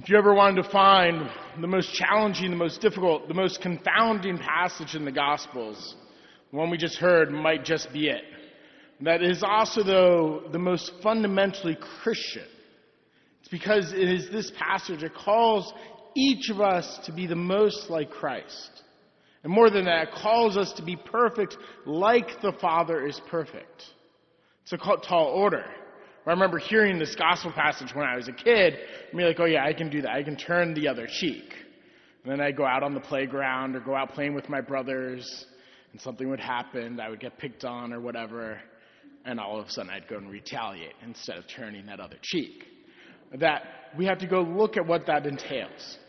If you ever wanted to find the most challenging, the most difficult, the most confounding passage in the Gospels, the one we just heard might just be it. That is also, though, the most fundamentally Christian. It's because it is this passage that calls each of us to be the most like Christ. And more than that, it calls us to be perfect like the Father is perfect. It's a tall order. I remember hearing this gospel passage when I was a kid, and be like, oh yeah, I can do that. I can turn the other cheek. And then I'd go out on the playground or go out playing with my brothers, and something would happen. I would get picked on or whatever, and all of a sudden I'd go and retaliate instead of turning that other cheek. That we have to go look at what that entails.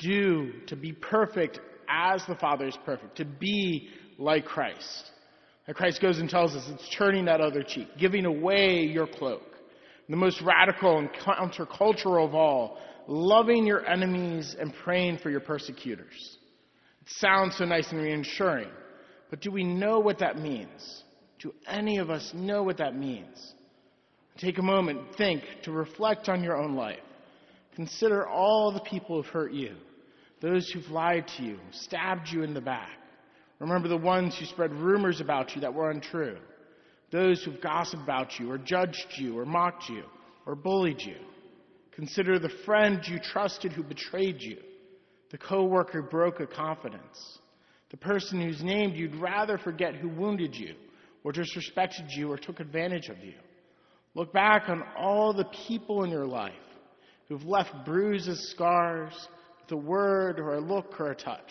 To be perfect as the Father is perfect. To be like Christ. And Christ goes and tells us it's turning that other cheek, giving away your cloak. The most radical and countercultural of all, loving your enemies and praying for your persecutors. It sounds so nice and reassuring, but do we know what that means? Do any of us know what that means? Take a moment, think, to reflect on your own life. Consider all the people who've hurt you, those who've lied to you, stabbed you in the back. Remember the ones who spread rumors about you that were untrue. Those who've gossiped about you, or judged you, or mocked you, or bullied you. Consider the friend you trusted who betrayed you, the co-worker who broke a confidence, the person whose name you'd rather forget who wounded you, or disrespected you, or took advantage of you. Look back on all the people in your life who've left bruises, scars, with a word, or a look, or a touch.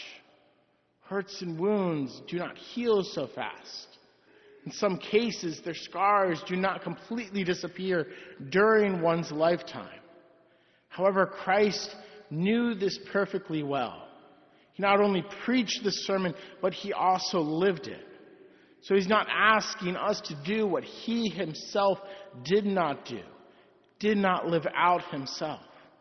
Hurts and wounds do not heal so fast. In some cases, their scars do not completely disappear during one's lifetime. However, Christ knew this perfectly well. He not only preached the sermon, but he also lived it. So he's not asking us to do what he himself did not do, did not live out himself.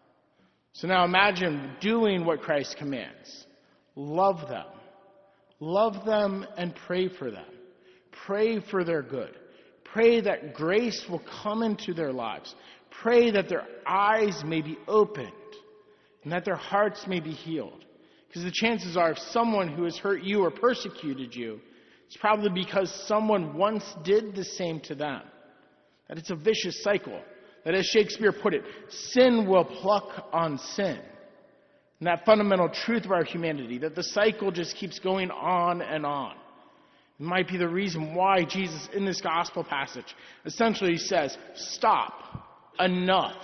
So now imagine doing what Christ commands. Love them. Love them and pray for them. Pray for their good. Pray that grace will come into their lives. Pray that their eyes may be opened and that their hearts may be healed. Because the chances are if someone who has hurt you or persecuted you, it's probably because someone once did the same to them. That it's a vicious cycle. That as Shakespeare put it, sin will pluck on sin. And that fundamental truth of our humanity, that the cycle just keeps going on and on. It might be the reason why Jesus, in this gospel passage, essentially says, stop, enough,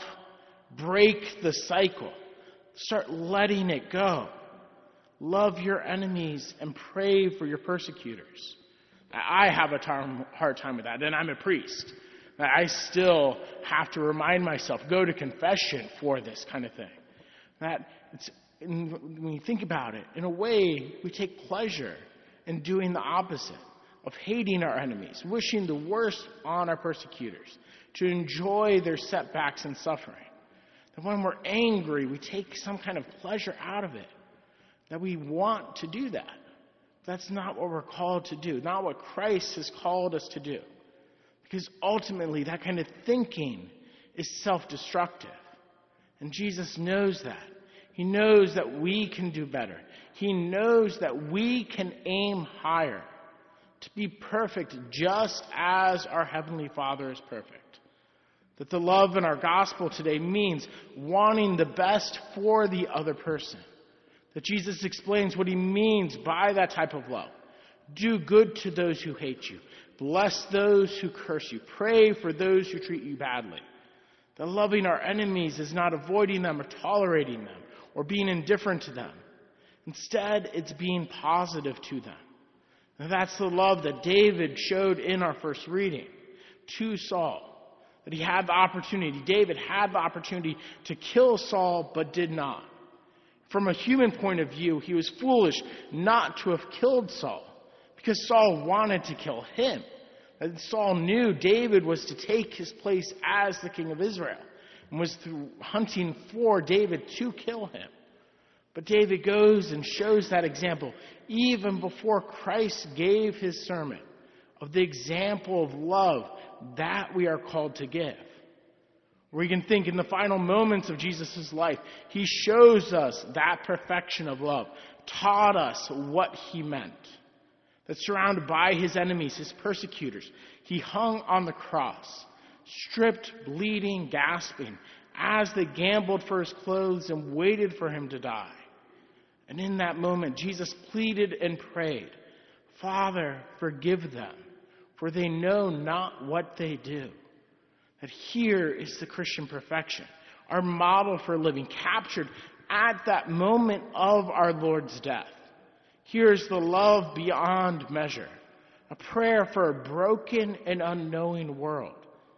break the cycle, start letting it go. Love your enemies and pray for your persecutors. I have a hard time with that, and I'm a priest. I still have to remind myself, go to confession for this kind of thing. When you think about it, in a way, we take pleasure in doing the opposite, of hating our enemies, wishing the worst on our persecutors, to enjoy their setbacks and suffering. That when we're angry, we take some kind of pleasure out of it, that we want to do that. That's not what we're called to do, not what Christ has called us to do. Because ultimately, that kind of thinking is self-destructive. And Jesus knows that. He knows that we can do better. He knows that we can aim higher to be perfect just as our Heavenly Father is perfect. That the love in our gospel today means wanting the best for the other person. That Jesus explains what he means by that type of love. Do good to those who hate you. Bless those who curse you. Pray for those who treat you badly. That loving our enemies is not avoiding them or tolerating them or being indifferent to them. Instead, it's being positive to them. And that's the love that David showed in our first reading to Saul. That he had the opportunity, David had the opportunity to kill Saul, but did not. From a human point of view, he was foolish not to have killed Saul, because Saul wanted to kill him. And Saul knew David was to take his place as the king of Israel, and was hunting for David to kill him. But David goes and shows that example even before Christ gave his sermon of the example of love that we are called to give. We can think in the final moments of Jesus' life, he shows us that perfection of love, taught us what he meant. That surrounded by his enemies, his persecutors, he hung on the cross, stripped, bleeding, gasping, as they gambled for his clothes and waited for him to die. And in that moment, Jesus pleaded and prayed, "Father, forgive them, for they know not what they do." That here is the Christian perfection, our model for living, captured at that moment of our Lord's death. Here is the love beyond measure, a prayer for a broken and unknowing world.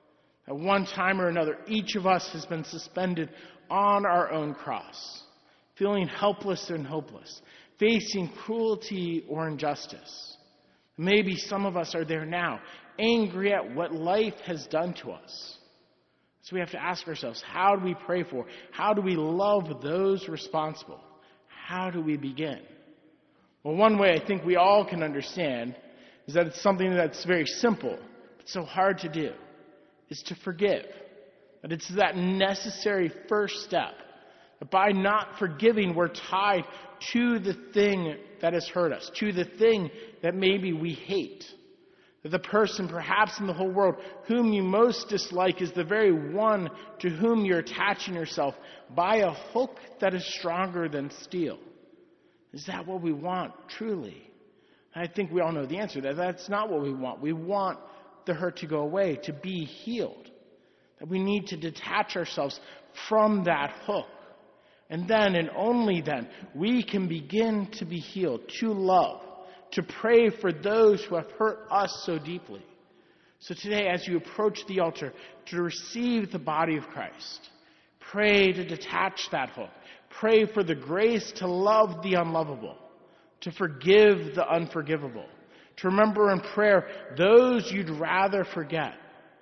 At one time or another, each of us has been suspended on our own cross, feeling helpless and hopeless, facing cruelty or injustice. Maybe some of us are there now, angry at what life has done to us. So we have to ask ourselves, how do we pray for? How do we love those responsible? How do we begin? Well, one way I think we all can understand is that it's something that's very simple, but so hard to do, is to forgive. That it's that necessary first step. That by not forgiving, we're tied to the thing that has hurt us, to the thing that maybe we hate. That the person perhaps in the whole world whom you most dislike is the very one to whom you're attaching yourself by a hook that is stronger than steel. Is that what we want, truly? I think we all know the answer. That's not what we want. We want the hurt to go away, to be healed. That we need to detach ourselves from that hook. And then, and only then, we can begin to be healed, to love, to pray for those who have hurt us so deeply. So today, as you approach the altar to receive the body of Christ, pray to detach that hook. Pray for the grace to love the unlovable, to forgive the unforgivable, to remember in prayer those you'd rather forget.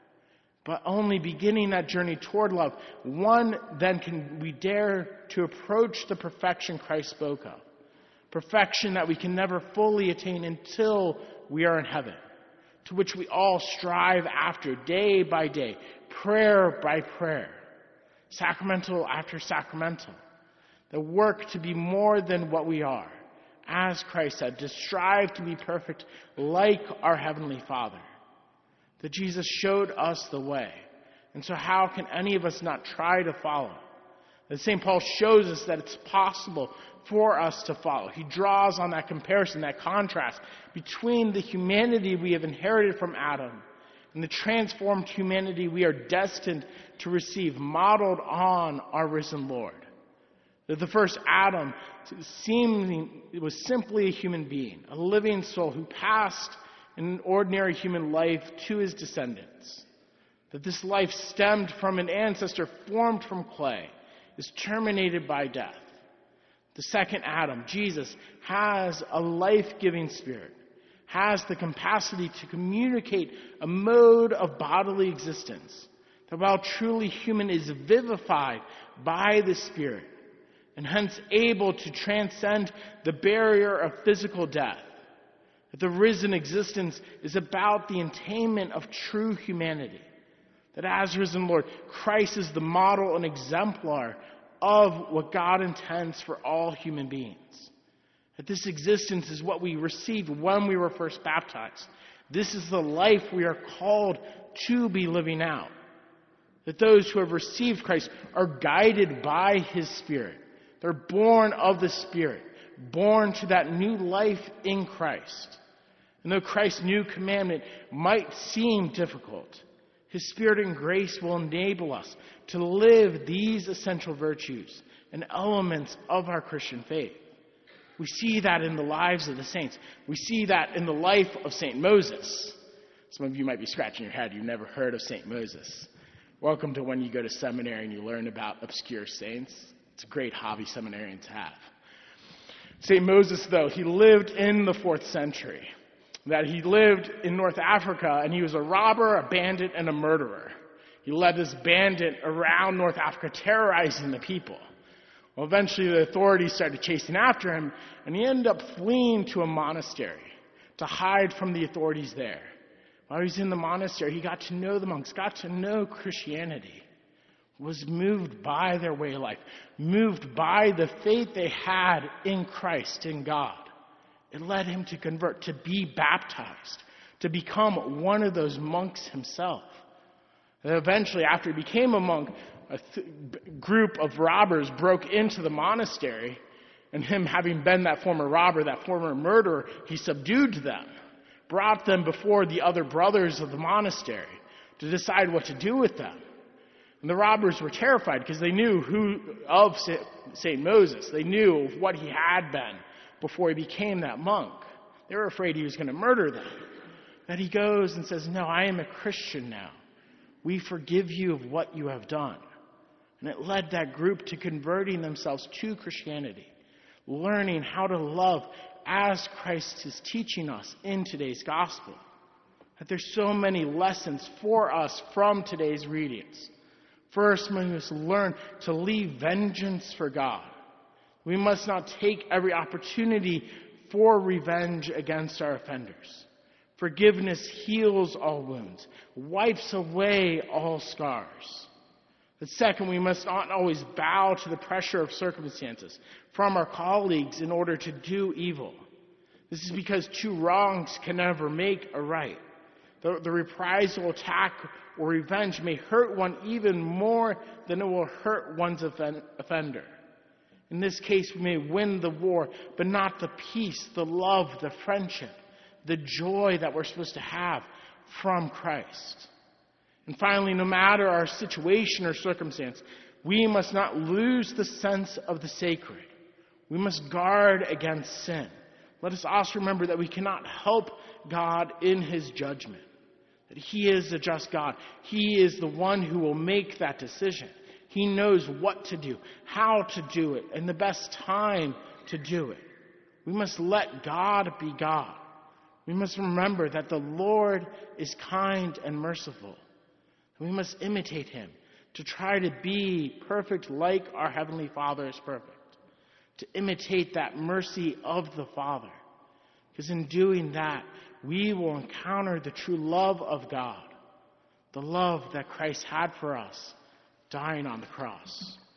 But only beginning that journey toward love, then can we dare to approach the perfection Christ spoke of. Perfection that we can never fully attain until we are in heaven, to which we all strive after day by day, prayer by prayer, sacramental after sacramental. The work to be more than what we are. As Christ said, to strive to be perfect like our Heavenly Father. That Jesus showed us the way. And so how can any of us not try to follow? That St. Paul shows us that it's possible for us to follow. He draws on that comparison, that contrast between the humanity we have inherited from Adam and the transformed humanity we are destined to receive, modeled on our risen Lord. That the first Adam was simply a human being, a living soul who passed an ordinary human life to his descendants. That this life stemmed from an ancestor formed from clay, is terminated by death. The second Adam, Jesus, has a life-giving spirit, has the capacity to communicate a mode of bodily existence, that while truly human is vivified by the Spirit, and hence able to transcend the barrier of physical death. That the risen existence is about the attainment of true humanity. That as risen Lord, Christ is the model and exemplar of what God intends for all human beings. That this existence is what we received when we were first baptized. This is the life we are called to be living out. That those who have received Christ are guided by His Spirit. They're born of the Spirit, born to that new life in Christ. And though Christ's new commandment might seem difficult, His Spirit and grace will enable us to live these essential virtues and elements of our Christian faith. We see that in the lives of the saints. We see that in the life of St. Moses. Some of you might be scratching your head. You've never heard of St. Moses. Welcome to when you go to seminary and you learn about obscure saints. It's a great hobby seminarian to have. St. Moses, though, he lived in the 4th century. That he lived in North Africa, and he was a robber, a bandit, and a murderer. He led this bandit around North Africa, terrorizing the people. Well, eventually the authorities started chasing after him, and he ended up fleeing to a monastery to hide from the authorities there. While he was in the monastery, he got to know the monks, got to know Christianity. was moved by their way of life, moved by the faith they had in Christ, in God. It led him to convert, to be baptized, to become one of those monks himself. And eventually, after he became a monk, a group of robbers broke into the monastery, and him having been that former robber, that former murderer, he subdued them, brought them before the other brothers of the monastery to decide what to do with them. And the robbers were terrified because they knew of St. Moses. They knew of what he had been before he became that monk. They were afraid he was going to murder them. That he goes and says, "No, I am a Christian now. We forgive you of what you have done." And it led that group to converting themselves to Christianity, learning how to love as Christ is teaching us in today's gospel. That there's so many lessons for us from today's readings. First, we must learn to leave vengeance for God. We must not take every opportunity for revenge against our offenders. Forgiveness heals all wounds, wipes away all scars. But second, we must not always bow to the pressure of circumstances from our colleagues in order to do evil. This is because two wrongs can never make a right. The reprisal, attack, or revenge may hurt one even more than it will hurt one's offender. In this case, we may win the war, but not the peace, the love, the friendship, the joy that we're supposed to have from Christ. And finally, no matter our situation or circumstance, we must not lose the sense of the sacred. We must guard against sin. Let us also remember that we cannot help God in his judgment. That he is a just God. He is the one who will make that decision. He knows what to do, how to do it, and the best time to do it. We must let God be God. We must remember that the Lord is kind and merciful. We must imitate him to try to be perfect like our Heavenly Father is perfect. To imitate that mercy of the Father. Because in doing that, we will encounter the true love of God. The love that Christ had for us, dying on the cross.